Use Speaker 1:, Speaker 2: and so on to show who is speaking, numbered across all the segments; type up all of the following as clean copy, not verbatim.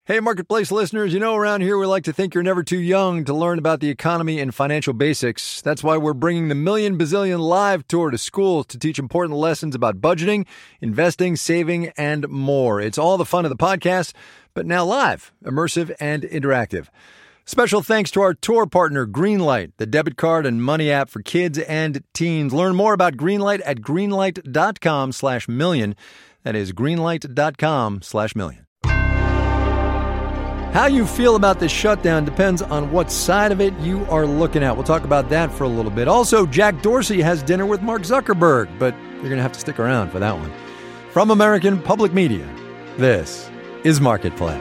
Speaker 1: Hey, Marketplace listeners, you know around here we like to think you're never too young to learn about the economy and financial basics. That's why we're bringing the Million Bazillion Live Tour to schools to teach important lessons about budgeting, investing, saving, and more. It's all the fun of the podcast, but now live, immersive, and interactive. Special thanks to our tour partner, Greenlight, the debit card and money app for kids and teens. Learn more about Greenlight at greenlight.com/million. That is greenlight.com/million. How you feel about this shutdown depends on what side of it you are looking at. We'll talk about that for a little bit. Also, Jack Dorsey has dinner with Mark Zuckerberg, but you're going to have to stick around for that one. From American Public Media, this is Marketplace.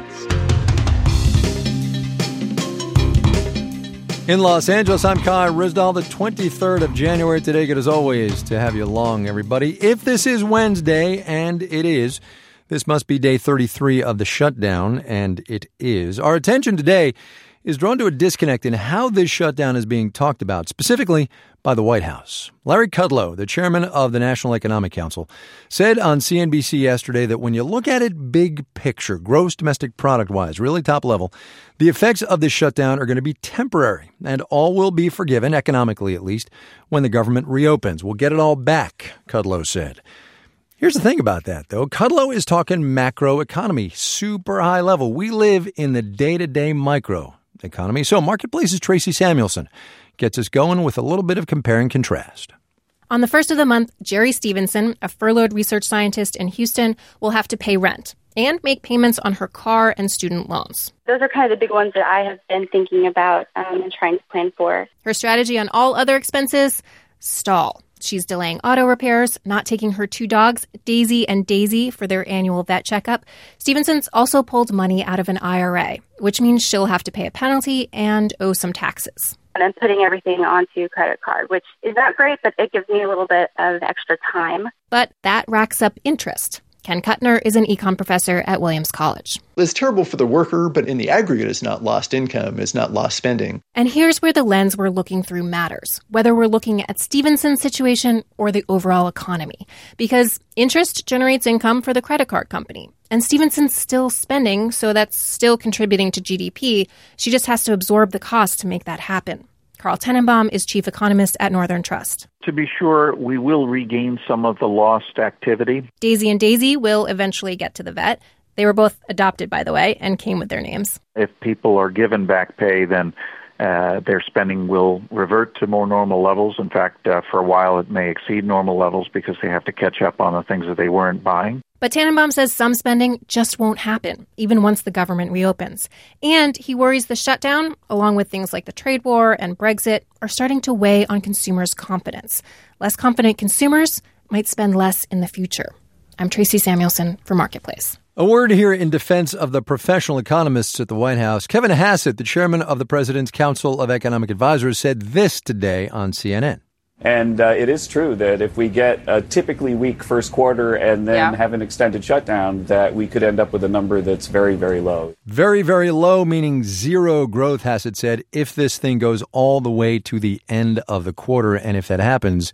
Speaker 1: In Los Angeles, I'm Kai Ryssdal, the 23rd of January. Today, good as always to have you along, everybody. If this is Wednesday, and it is, this must be day 33 of the shutdown, and it is. Our attention today is drawn to a disconnect in how this shutdown is being talked about, specifically by the White House. Larry Kudlow, the chairman of the National Economic Council, said on CNBC yesterday that when you look at it big picture, gross domestic product-wise, really top level, the effects of this shutdown are going to be temporary, and all will be forgiven, economically at least, when the government reopens. We'll get it all back, Kudlow said. Here's the thing about that, though. Kudlow is talking macro economy, super high level. We live in the day-to-day micro economy. So Marketplace's Tracy Samuelson gets us going with a little bit of compare and contrast.
Speaker 2: On the first of the month, Jerry Stevenson, a furloughed research scientist in Houston, will have to pay rent and make payments on her car and student loans.
Speaker 3: Those are kind of the big ones that I have been thinking about and trying to plan for.
Speaker 2: Her strategy on all other expenses? Stall. She's delaying auto repairs, not taking her two dogs, Daisy and Daisy, for their annual vet checkup. Stevenson's also pulled money out of an IRA, which means she'll have to pay a penalty and owe some taxes.
Speaker 3: And I'm putting everything onto a credit card, which is not great, but it gives me a little bit of extra time.
Speaker 2: But that racks up interest. Ken Kuttner is an econ professor at Williams College.
Speaker 4: It's terrible for the worker, but in the aggregate, it's not lost income, it's not lost spending.
Speaker 2: And here's where the lens we're looking through matters, whether we're looking at Stevenson's situation or the overall economy. Because interest generates income for the credit card company. And Stevenson's still spending, so that's still contributing to GDP. She just has to absorb the cost to make that happen. Carl Tenenbaum is chief economist at Northern Trust.
Speaker 5: To be sure, we will regain some of the lost activity.
Speaker 2: Daisy and Daisy will eventually get to the vet. They were both adopted, by the way, and came with their names.
Speaker 5: If people are given back pay, then their spending will revert to more normal levels. In fact, for a while, it may exceed normal levels because they have to catch up on the things that they weren't buying.
Speaker 2: But Tannenbaum says some spending just won't happen, even once the government reopens. And he worries the shutdown, along with things like the trade war and Brexit, are starting to weigh on consumers' confidence. Less confident consumers might spend less in the future. I'm Tracy Samuelson for Marketplace.
Speaker 1: A word here in defense of the professional economists at the White House. Kevin Hassett, the chairman of the President's Council of Economic Advisors, said this today on CNN.
Speaker 6: And it is true that if we get a typically weak first quarter and then have an extended shutdown, that we could end up with a number that's very, very low.
Speaker 1: Very, very low, meaning zero growth, Hassett said, if this thing goes all the way to the end of the quarter. And if that happens,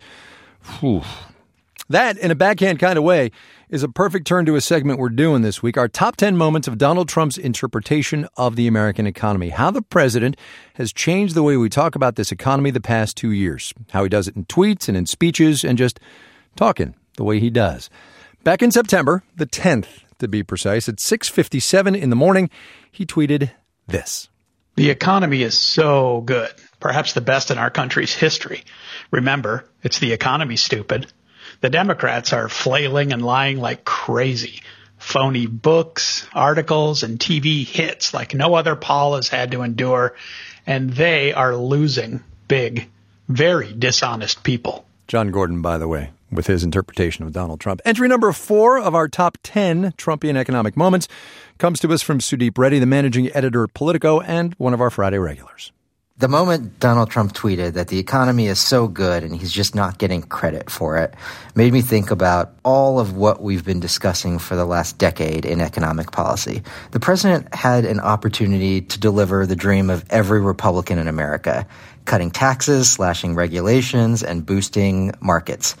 Speaker 1: that, in a backhand kind of way, is a perfect turn to a segment we're doing this week, our top 10 moments of Donald Trump's interpretation of the American economy. How the president has changed the way we talk about this economy the past 2 years. How he does it in tweets and in speeches and just talking the way he does. Back in September, the 10th to be precise, at 6:57 in the morning, he tweeted this.
Speaker 7: The economy is so good, perhaps the best in our country's history. Remember, it's the economy, stupid. The Democrats are flailing and lying like crazy. Phony books, articles, and TV hits like no other Paul has had to endure. And they are losing big, very dishonest people.
Speaker 1: John Gordon, by the way, with his interpretation of Donald Trump. Entry number 4 of our top 10 Trumpian economic moments comes to us from Sudeep Reddy, the managing editor of Politico and one of our Friday regulars.
Speaker 8: The moment Donald Trump tweeted that the economy is so good and he's just not getting credit for it made me think about all of what we've been discussing for the last decade in economic policy. The president had an opportunity to deliver the dream of every Republican in America, cutting taxes, slashing regulations, and boosting markets.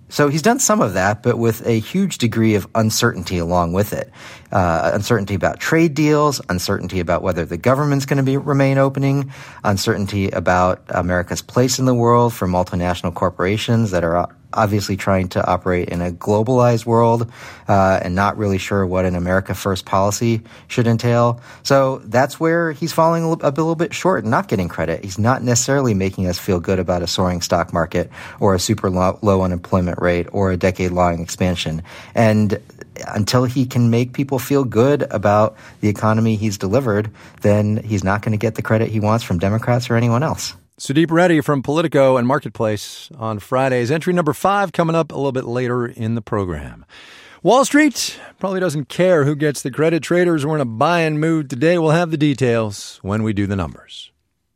Speaker 8: So he's done some of that, but with a huge degree of uncertainty along with it. Uncertainty about trade deals, uncertainty about whether the government's going to remain opening, uncertainty about America's place in the world for multinational corporations that are obviously trying to operate in a globalized world and not really sure what an America First policy should entail. So that's where he's falling a little bit short and not getting credit. He's not necessarily making us feel good about a soaring stock market or a super low unemployment rate or a decade-long expansion. And until he can make people feel good about the economy he's delivered, then he's not going to get the credit he wants from Democrats or anyone else.
Speaker 1: Sudeep Reddy from Politico and Marketplace on Fridays. Entry number 5 coming up a little bit later in the program. Wall Street probably doesn't care who gets the credit. Traders were in a buying mood today. We'll have the details when we do the numbers.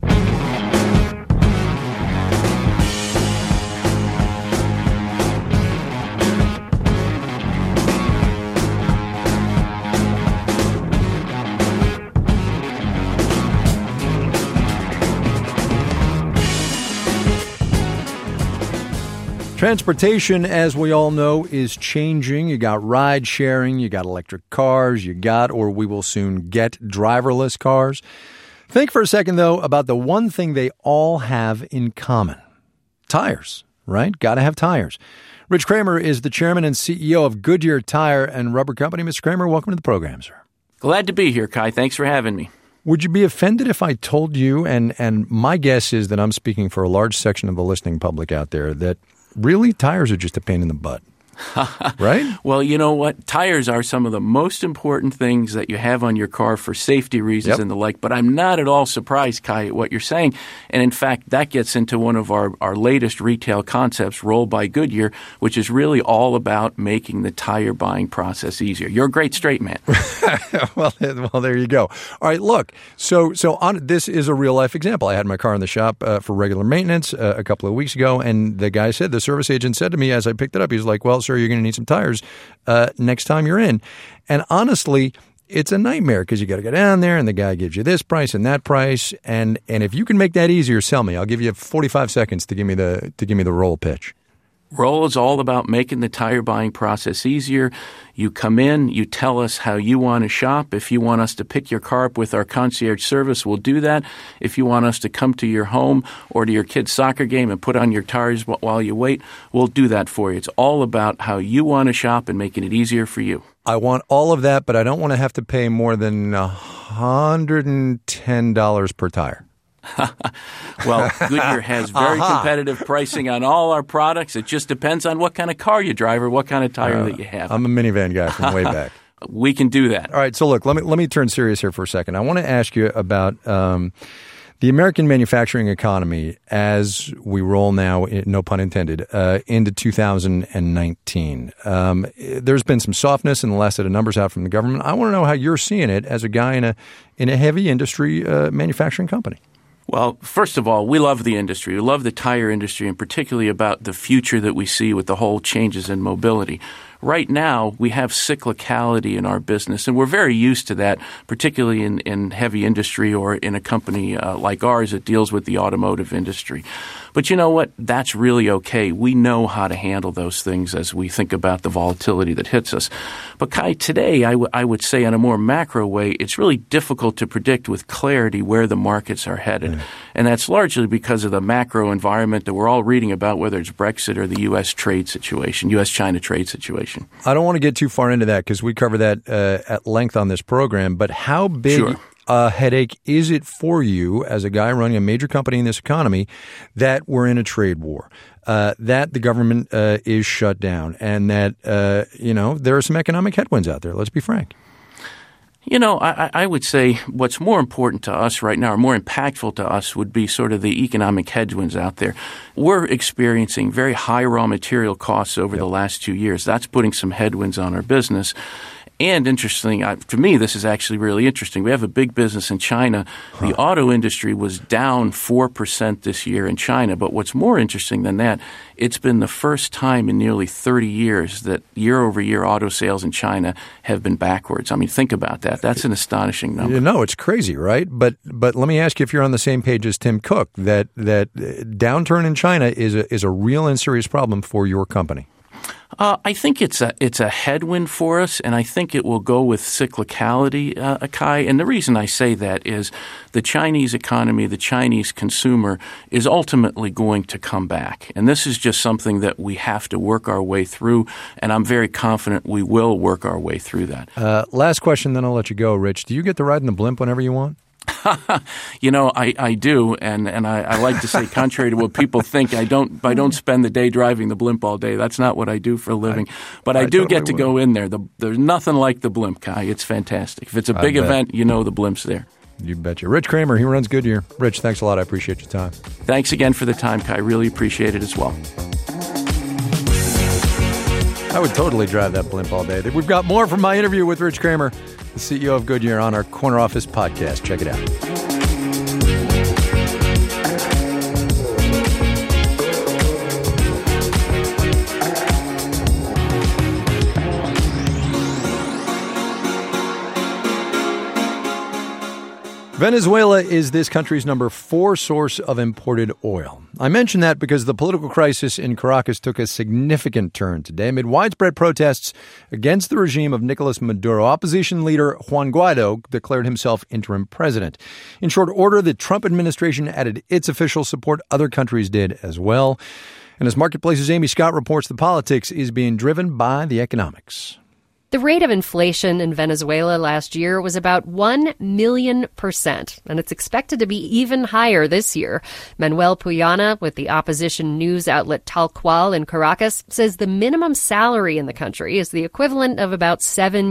Speaker 1: Transportation, as we all know, is changing. You got ride sharing, you got electric cars, you got, or we will soon get, driverless cars. Think for a second, though, about the one thing they all have in common. Tires, right? Got to have tires. Rich Kramer is the chairman and CEO of Goodyear Tire and Rubber Company. Mr. Kramer, welcome to the program, sir.
Speaker 9: Glad to be here, Kai. Thanks for having me.
Speaker 1: Would you be offended if I told you, and my guess is that I'm speaking for a large section of the listening public out there, that really, tires are just a pain in the butt, right?
Speaker 9: Well, you know what? Tires are some of the most important things that you have on your car for safety reasons and the like. But I'm not at all surprised, Kai, at what you're saying. And in fact, that gets into one of our latest retail concepts, Roll by Goodyear, which is really all about making the tire buying process easier. You're a great straight man.
Speaker 1: Well, there you go. All right, look. So this is a real life example. I had my car in the shop for regular maintenance a couple of weeks ago, and the service agent said to me as I picked it up, he's like, "Well, sir, you're going to need some tires next time you're in." And honestly, it's a nightmare because you got to go down there, and the guy gives you this price and that price, and if you can make that easier, sell me. I'll give you 45 seconds to give me the Roll pitch.
Speaker 9: Roll is all about making the tire buying process easier. You come in, you tell us how you want to shop. If you want us to pick your car up with our concierge service, we'll do that. If you want us to come to your home or to your kid's soccer game and put on your tires while you wait, we'll do that for you. It's all about how you want to shop and making it easier for you.
Speaker 1: I want all of that, but I don't want to have to pay more than $110 per tire.
Speaker 9: Well, Goodyear has very competitive pricing on all our products. It just depends on what kind of car you drive or what kind of tire that you have.
Speaker 1: I'm a minivan guy from way back.
Speaker 9: We can do that.
Speaker 1: All right, so look, let me turn serious here for a second. I want to ask you about the American manufacturing economy as we roll now, no pun intended, into 2019. There's been some softness in the last set of numbers out from the government. I want to know how you're seeing it as a guy in a heavy industry manufacturing company.
Speaker 9: Well, first of all, we love the industry. We love the tire industry, and particularly about the future that we see with the whole changes in mobility. Right now, we have cyclicality in our business, and we're very used to that, particularly in heavy industry or in a company like ours that deals with the automotive industry. But you know what? That's really okay. We know how to handle those things as we think about the volatility that hits us. But Kai, today I would say in a more macro way, it's really difficult to predict with clarity where the markets are headed. Mm. And that's largely because of the macro environment that we're all reading about, whether it's Brexit or the U.S. trade situation, U.S.-China trade situation.
Speaker 1: I don't want to get too far into that because we cover that at length on this program, but how big a headache is it for you as a guy running a major company in this economy that we're in a trade war, that the government is shut down, and that, there are some economic headwinds out there? Let's be frank.
Speaker 9: You know, I would say what's more important to us right now, or more impactful to us, would be sort of the economic headwinds out there. We're experiencing very high raw material costs over the last 2 years. That's putting some headwinds on our business. And interesting, to me, this is actually really interesting. We have a big business in China. The auto industry was down 4% this year in China. But what's more interesting than that, it's been the first time in nearly 30 years that year-over-year auto sales in China have been backwards. I mean, think about that. That's an astonishing number.
Speaker 1: You know, it's crazy, right? But let me ask you if you're on the same page as Tim Cook, that downturn in China is a real and serious problem for your company.
Speaker 9: I think it's a headwind for us, and I think it will go with cyclicality, Kai. And the reason I say that is the Chinese economy, the Chinese consumer is ultimately going to come back. And this is just something that we have to work our way through, and I'm very confident we will work our way through that.
Speaker 1: Last question, then I'll let you go, Rich. Do you get to ride in the blimp whenever you want?
Speaker 9: I do, and I like to say, contrary to what people think, I don't spend the day driving the blimp all day. That's not what I do for a living. But I do get to go in there. There's nothing like the blimp, Kai. It's fantastic. If it's a big event, the blimp's there.
Speaker 1: You betcha. Rich Kramer, he runs Goodyear. Rich, thanks a lot. I appreciate your time.
Speaker 9: Thanks again for the time, Kai. Really appreciate it as well.
Speaker 1: I would totally drive that blimp all day. We've got more from my interview with Rich Kramer, the CEO of Goodyear, on our Corner Office podcast. Check it out. Venezuela is this country's number 4 source of imported oil. I mention that because the political crisis in Caracas took a significant turn today amid widespread protests against the regime of Nicolas Maduro. Opposition leader Juan Guaido declared himself interim president. In short order, the Trump administration added its official support. Other countries did as well. And as Marketplace's Amy Scott reports, the politics is being driven by the economics.
Speaker 10: The rate of inflation in Venezuela last year was about 1,000,000%, and it's expected to be even higher this year. Manuel Puyana, with the opposition news outlet Tal Cual in Caracas, says the minimum salary in the country is the equivalent of about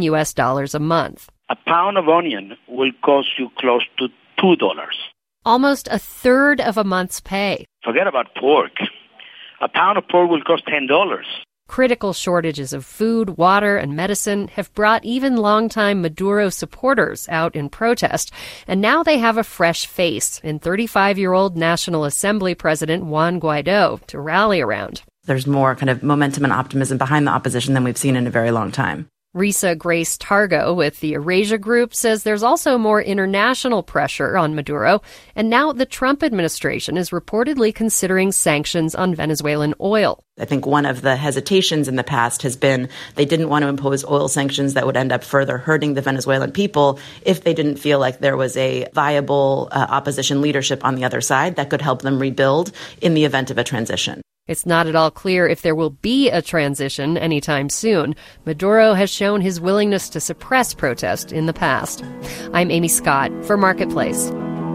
Speaker 10: $7 a month.
Speaker 11: A pound of onion will cost you close to $2.
Speaker 10: Almost a third of a month's pay.
Speaker 11: Forget about pork. A pound of pork will cost $10.
Speaker 10: Critical shortages of food, water, and medicine have brought even longtime Maduro supporters out in protest, and now they have a fresh face in 35-year-old National Assembly President Juan Guaido to rally around.
Speaker 12: There's more kind of momentum and optimism behind the opposition than we've seen in a very long time.
Speaker 10: Risa Grace Targo with the Eurasia Group says there's also more international pressure on Maduro, and now the Trump administration is reportedly considering sanctions on Venezuelan oil.
Speaker 12: I think one of the hesitations in the past has been they didn't want to impose oil sanctions that would end up further hurting the Venezuelan people if they didn't feel like there was a viable opposition leadership on the other side that could help them rebuild in the event of a transition.
Speaker 10: It's not at all clear if there will be a transition anytime soon. Maduro has shown his willingness to suppress protest in the past. I'm Amy Scott for Marketplace.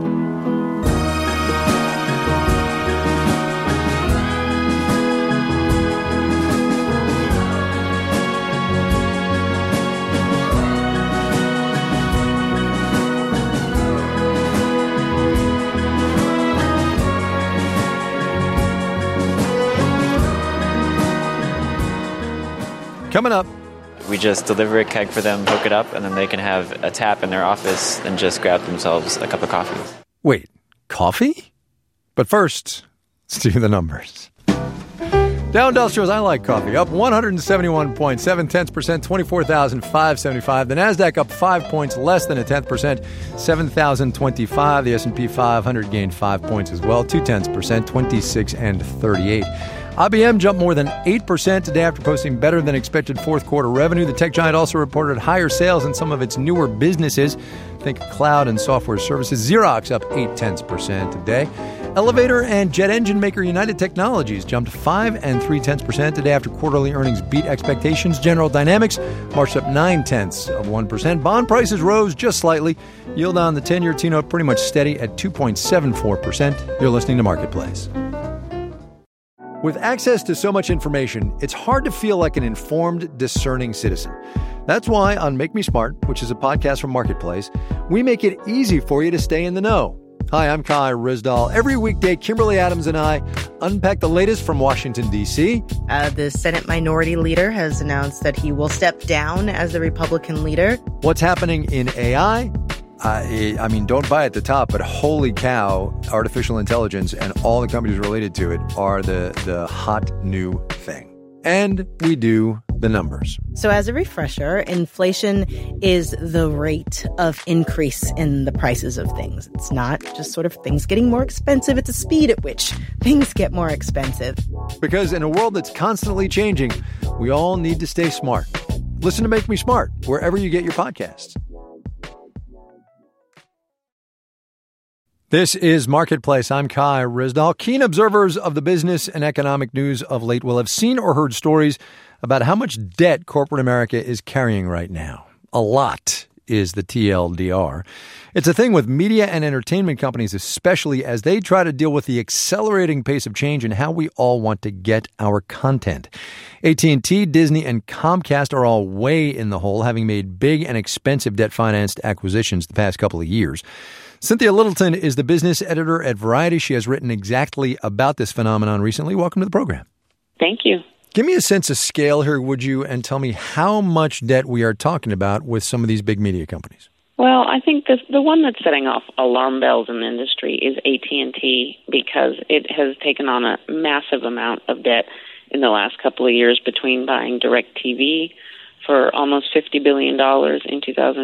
Speaker 1: Coming up.
Speaker 13: We just deliver a keg for them, hook it up, and then they can have a tap in their office and just grab themselves a cup of coffee.
Speaker 1: Wait, coffee? But first, let's do the numbers. Dow Industrials, I like coffee, up 171.7%, 24,575. The NASDAQ up 5 points, less than 0.1%, 7,025. The S&P 500 gained 5 points as well, 0.2%, 26,038. IBM jumped more than 8% today after posting better than expected fourth quarter revenue. The tech giant also reported higher sales in some of its newer businesses. Think cloud and software services. Xerox up 0.8% today. Elevator and jet engine maker United Technologies jumped 5 and 0.3% today after quarterly earnings beat expectations. General Dynamics marched up 0.9%. Bond prices rose just slightly. Yield on the 10-year T-note pretty much steady at 2.74%. You're listening to Marketplace. With access to so much information, it's hard to feel like an informed, discerning citizen. That's why on Make Me Smart, which is a podcast from Marketplace, we make it easy for you to stay in the know. Hi, I'm Kai Ryssdal. Every weekday, Kimberly Adams and I unpack the latest from Washington, D.C.
Speaker 14: The Senate Minority Leader has announced that he will step down as the Republican leader.
Speaker 1: What's happening in AI? I mean, don't buy at the top, but holy cow, artificial intelligence and all the companies related to it are the hot new thing. And we do the numbers.
Speaker 14: So as a refresher, inflation is the rate of increase in the prices of things. It's not just sort of things getting more expensive. It's a speed at which things get more expensive.
Speaker 1: Because in a world that's constantly changing, we all need to stay smart. Listen to Make Me Smart wherever you get your podcasts. This is Marketplace. I'm Kai Ryssdal. Keen observers of the business and economic news of late will have seen or heard stories about how much debt corporate America is carrying right now. A lot is the TLDR. It's a thing with media and entertainment companies, especially as they try to deal with the accelerating pace of change and how we all want to get our content. AT&T, Disney, and Comcast are all way in the hole, having made big and expensive debt-financed acquisitions the past couple of years. Cynthia Littleton is the business editor at Variety. She has written exactly about this phenomenon recently. Welcome to the program.
Speaker 15: Thank you.
Speaker 1: Give me a sense of scale here, would you, and tell me how much debt we are talking about with some of these big media companies.
Speaker 15: Well, I think the one that's setting off alarm bells in the industry is AT&T because it has taken on a massive amount of debt in the last couple of years between buying DirecTV for almost $50 billion in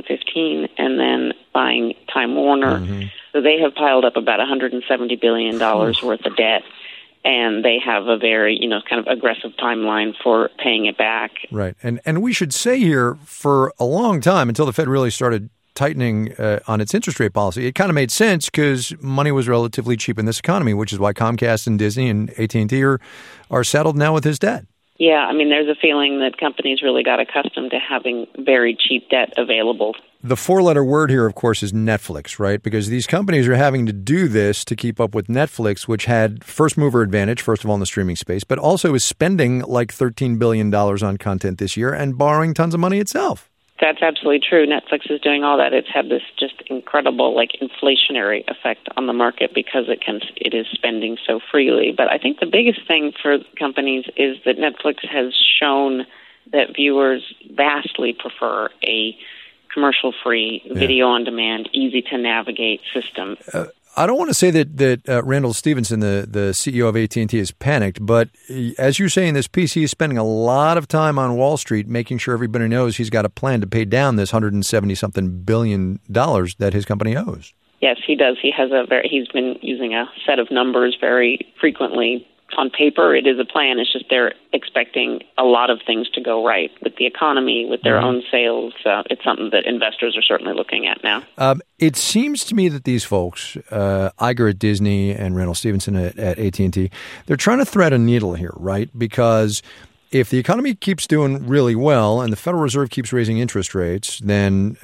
Speaker 15: 2015 and then buying Time Warner. Mm-hmm. So they have piled up about $170 billion worth of debt. And they have a very, kind of aggressive timeline for paying it back.
Speaker 1: Right. And we should say here, for a long time, until the Fed really started tightening on its interest rate policy, it kind of made sense because money was relatively cheap in this economy, which is why Comcast and Disney and AT&T are saddled now with his debt.
Speaker 15: Yeah, I mean, there's a feeling that companies really got accustomed to having very cheap debt available.
Speaker 1: The four-letter word here, of course, is Netflix, right? Because these companies are having to do this to keep up with Netflix, which had first-mover advantage, first of all, in the streaming space, but also is spending like $13 billion on content this year and borrowing tons of money itself.
Speaker 15: That's absolutely true. Netflix is doing all that. It's had this just incredible, inflationary effect on the market because it is spending so freely. But I think the biggest thing for companies is that Netflix has shown that viewers vastly prefer a commercial-free, video-on-demand, easy-to-navigate system.
Speaker 1: I don't want to say that Randall Stephenson, the CEO of AT&T, is panicked, but as you say in this piece, he's spending a lot of time on Wall Street making sure everybody knows he's got a plan to pay down this $170-something billion that his company owes.
Speaker 15: Yes, he does. He's been using a set of numbers very frequently. On paper, it is a plan. It's just they're expecting a lot of things to go right with the economy, with their own sales. It's something that investors are certainly looking at now.
Speaker 1: It seems to me that these folks, Iger at Disney and Randall Stephenson at AT&T, they're trying to thread a needle here, right? Because if the economy keeps doing really well and the Federal Reserve keeps raising interest rates, then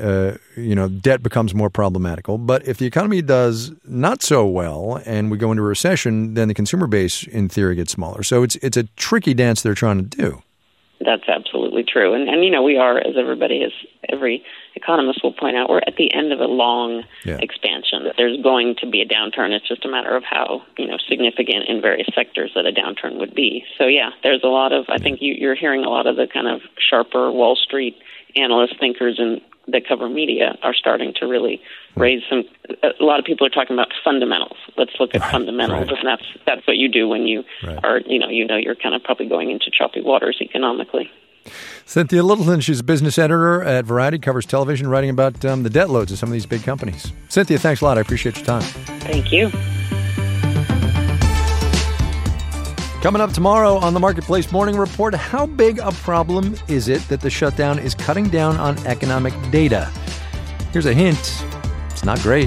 Speaker 1: debt becomes more problematical. But if the economy does not so well and we go into a recession, then the consumer base, in theory, gets smaller. So it's a tricky dance they're trying to do.
Speaker 15: That's absolutely true. And we are, as every economist will point out, we're at the end of a long expansion. There's going to be a downturn. It's just a matter of how, significant in various sectors that a downturn would be. So, there's a lot of, I think you're hearing a lot of the kind of sharper Wall Street analyst thinkers that cover media are starting to really raise a lot of people are talking about fundamentals. Let's look at fundamentals. Right. And that's what you do when you are, you're kind of probably going into choppy waters economically.
Speaker 1: Cynthia Littleton, she's a business editor at Variety, covers television, writing about the debt loads of some of these big companies. Cynthia, thanks a lot. I appreciate your time.
Speaker 15: Thank you.
Speaker 1: Coming up tomorrow on the Marketplace Morning Report, how big a problem is it that the shutdown is cutting down on economic data? Here's a hint. It's not great.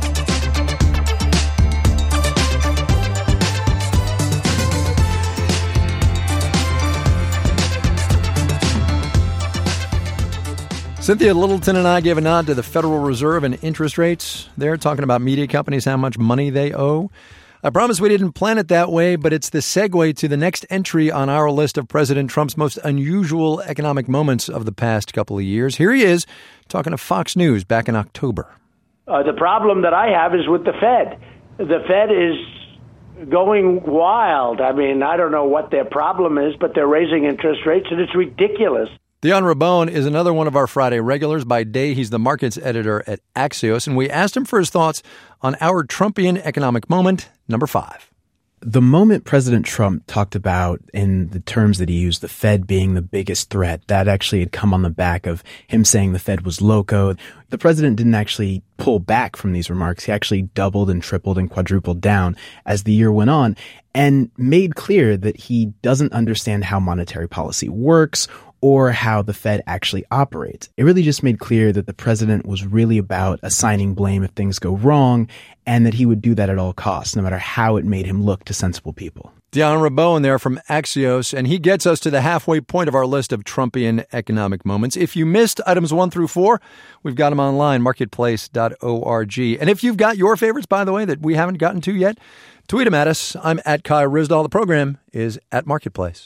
Speaker 1: Cynthia Littleton and I gave a nod to the Federal Reserve and interest rates. They're talking about media companies, how much money they owe. I promise we didn't plan it that way, but it's the segue to the next entry on our list of President Trump's most unusual economic moments of the past couple of years. Here he is talking to Fox News back in October.
Speaker 16: The problem that I have is with the Fed. The Fed is going wild. I mean, I don't know what their problem is, but they're raising interest rates, and it's ridiculous.
Speaker 1: Dion Rabone is another one of our Friday regulars. By day, he's the markets editor at Axios, and we asked him for his thoughts on our Trumpian economic moment, number 5.
Speaker 17: The moment President Trump talked about, in the terms that he used, the Fed being the biggest threat, that actually had come on the back of him saying the Fed was loco. The president didn't actually pull back from these remarks. He actually doubled and tripled and quadrupled down as the year went on and made clear that he doesn't understand how monetary policy works or how the Fed actually operates. It really just made clear that the president was really about assigning blame if things go wrong, and that he would do that at all costs, no matter how it made him look to sensible people.
Speaker 1: Dion Rabot there from Axios, and he gets us to the halfway point of our list of Trumpian economic moments. If you missed items 1 through 4, we've got them online, marketplace.org. And if you've got your favorites, by the way, that we haven't gotten to yet, tweet them at us. I'm at Kai Ryssdal. The program is at Marketplace.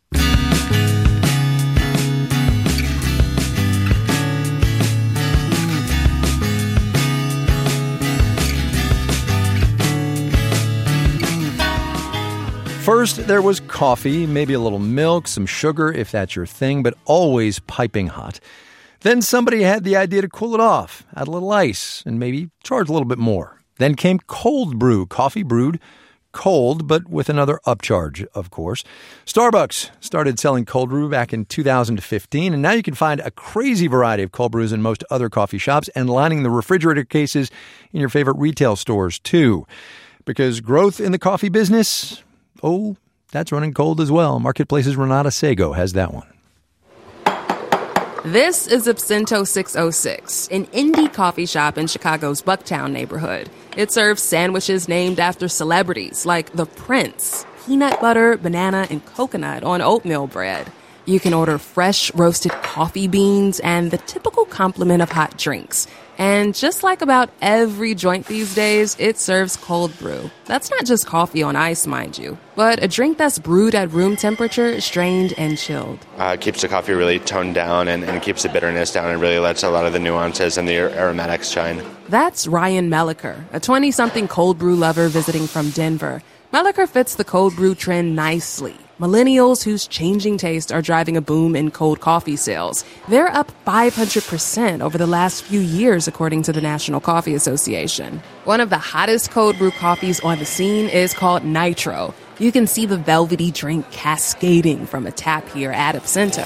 Speaker 1: First, there was coffee, maybe a little milk, some sugar, if that's your thing, but always piping hot. Then somebody had the idea to cool it off, add a little ice, and maybe charge a little bit more. Then came cold brew, coffee brewed cold, but with another upcharge, of course. Starbucks started selling cold brew back in 2015, and now you can find a crazy variety of cold brews in most other coffee shops and lining the refrigerator cases in your favorite retail stores, too. Because growth in the coffee business, oh, that's running cold as well. Marketplace's Renata Sego has that one.
Speaker 18: This is Absento 606, an indie coffee shop in Chicago's Bucktown neighborhood. It serves sandwiches named after celebrities like the Prince, peanut butter, banana, and coconut on oatmeal bread. You can order fresh roasted coffee beans and the typical complement of hot drinks. And just like about every joint these days, it serves cold brew. That's not just coffee on ice, mind you, but a drink that's brewed at room temperature, strained, and chilled.
Speaker 19: It keeps the coffee really toned down and keeps the bitterness down and really lets a lot of the nuances and the aromatics shine.
Speaker 18: That's Ryan Melliker, a 20-something cold brew lover visiting from Denver. Melliker fits the cold brew trend nicely. Millennials whose changing tastes are driving a boom in cold coffee sales. They're up 500% over the last few years, according to the National Coffee Association. One of the hottest cold brew coffees on the scene is called Nitro. You can see the velvety drink cascading from a tap here at Absento.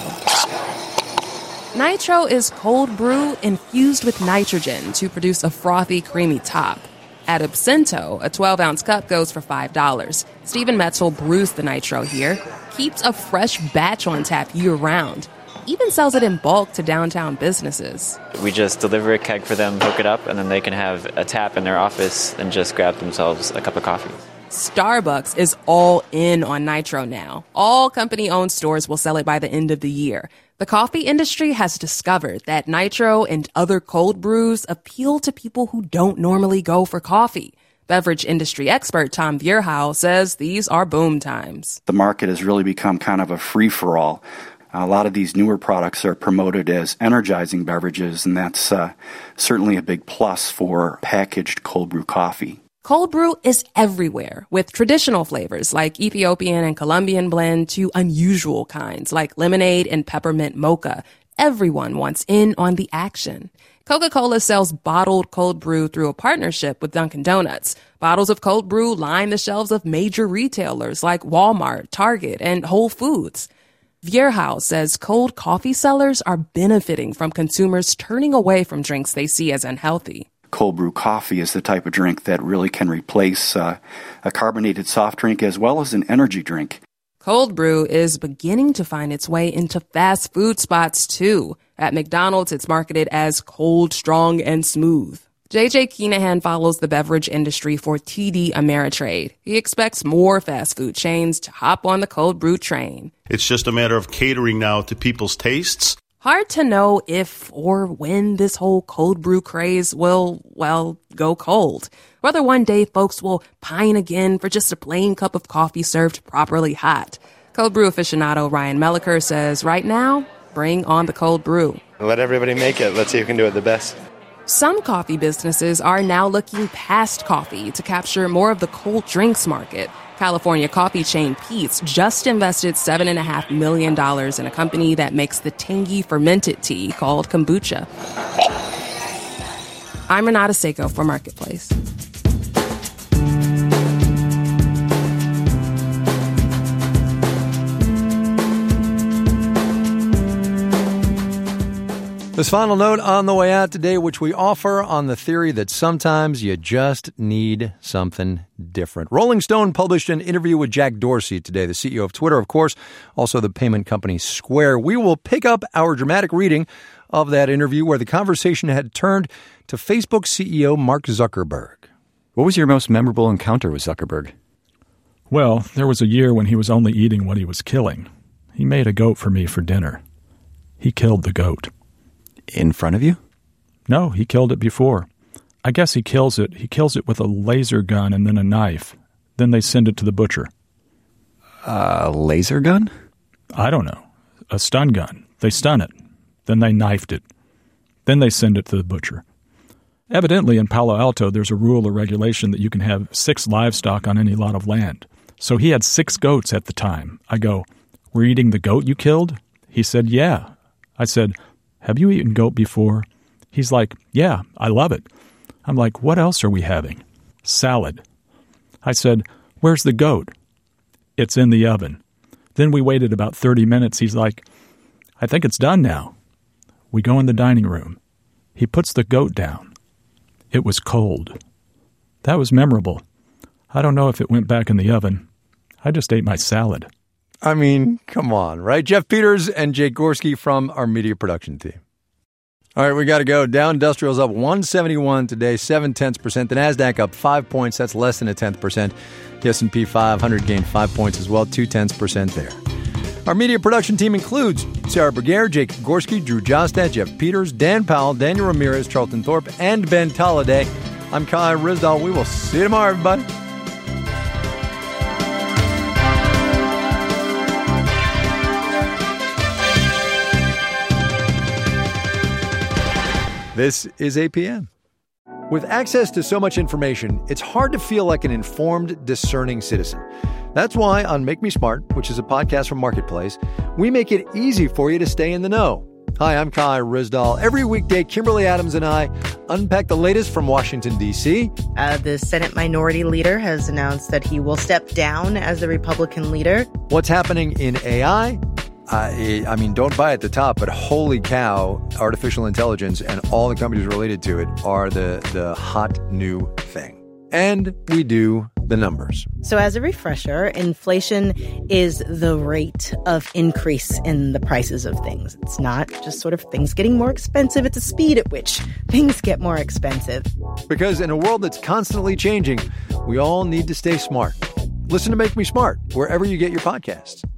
Speaker 18: Nitro is cold brew infused with nitrogen to produce a frothy, creamy top. At Absento, a 12-ounce cup goes for $5. Stephen Metzel brews the Nitro here, keeps a fresh batch on tap year-round, even sells it in bulk to downtown businesses.
Speaker 13: We just deliver a keg for them, hook it up, and then they can have a tap in their office and just grab themselves a cup of coffee.
Speaker 18: Starbucks is all in on Nitro now. All company-owned stores will sell it by the end of the year. The coffee industry has discovered that Nitro and other cold brews appeal to people who don't normally go for coffee. Beverage industry expert Tom Vierhow says these are boom times.
Speaker 20: The market has really become kind of a free-for-all. A lot of these newer products are promoted as energizing beverages, and that's certainly a big plus for packaged cold brew coffee.
Speaker 18: Cold brew is everywhere, with traditional flavors like Ethiopian and Colombian blend to unusual kinds like lemonade and peppermint mocha. Everyone wants in on the action. Coca-Cola sells bottled cold brew through a partnership with Dunkin' Donuts. Bottles of cold brew line the shelves of major retailers like Walmart, Target, and Whole Foods. Vierhow says cold coffee sellers are benefiting from consumers turning away from drinks they see as unhealthy.
Speaker 20: Cold brew coffee is the type of drink that really can replace a carbonated soft drink as well as an energy drink.
Speaker 18: Cold brew is beginning to find its way into fast food spots, too. At McDonald's, it's marketed as cold, strong, and smooth. JJ Keenahan follows the beverage industry for TD Ameritrade. He expects more fast food chains to hop on the cold brew train.
Speaker 21: It's just a matter of catering now to people's tastes.
Speaker 18: Hard to know if or when this whole cold brew craze will, well, go cold. Whether one day folks will pine again for just a plain cup of coffee served properly hot. Cold brew aficionado Ryan Melliker says right now, bring on the cold brew.
Speaker 19: Let everybody make it. Let's see who can do it the best.
Speaker 18: Some coffee businesses are now looking past coffee to capture more of the cold drinks market. California coffee chain Peet's just invested $7.5 million in a company that makes the tangy fermented tea called kombucha. I'm Renata Sego for Marketplace.
Speaker 1: This final note on the way out today, which we offer on the theory that sometimes you just need something different. Rolling Stone published an interview with Jack Dorsey today, the CEO of Twitter, of course, also the payment company Square. We will pick up our dramatic reading of that interview where the conversation had turned to Facebook CEO Mark Zuckerberg.
Speaker 3: What was your most memorable encounter with Zuckerberg?
Speaker 22: Well, there was a year when he was only eating what he was killing. He made a goat for me for dinner. He killed the goat.
Speaker 3: In front of you?
Speaker 22: No, he killed it before. I guess he kills it. He kills it with a laser gun and then a knife. Then they send it to the butcher.
Speaker 3: A laser gun?
Speaker 22: I don't know. A stun gun. They stun it. Then they knifed it. Then they send it to the butcher. Evidently, in Palo Alto, there's a rule or regulation that you can have 6 livestock on any lot of land. So he had 6 goats at the time. I go, "We're eating the goat you killed?" He said, "Yeah." I said, "Have you eaten goat before?" He's like, "Yeah, I love it." I'm like, "What else are we having?" "Salad." I said, "Where's the goat?" "It's in the oven." Then we waited about 30 minutes. He's like, "I think it's done now." We go in the dining room. He puts the goat down. It was cold. That was memorable. I don't know if it went back in the oven. I just ate my salad.
Speaker 1: I mean, come on, right? Jeff Peters and Jake Gorski from our media production team. All right, we got to go. Dow Industrial's up 171 today, 0.7%. The NASDAQ up 5 points. That's less than 0.1%. The S&P 500 gained 5 points as well, 0.2% there. Our media production team includes Sarah Berger, Jake Gorski, Drew Jostat, Jeff Peters, Dan Powell, Daniel Ramirez, Charlton Thorpe, and Ben Tolliday. I'm Kai Ryssdal. We will see you tomorrow, everybody. This is APM. With access to so much information, it's hard to feel like an informed, discerning citizen. That's why on Make Me Smart, which is a podcast from Marketplace, we make it easy for you to stay in the know. Hi, I'm Kai Ryssdal. Every weekday, Kimberly Adams and I unpack the latest from Washington, D.C.
Speaker 14: The Senate Minority Leader has announced that he will step down as the Republican leader.
Speaker 1: What's happening in AI? I mean, don't buy at the top, but holy cow, artificial intelligence and all the companies related to it are the hot new thing. And we do the numbers.
Speaker 14: So as a refresher, inflation is the rate of increase in the prices of things. It's not just sort of things getting more expensive. It's a speed at which things get more expensive.
Speaker 1: Because in a world that's constantly changing, we all need to stay smart. Listen to Make Me Smart wherever you get your podcasts.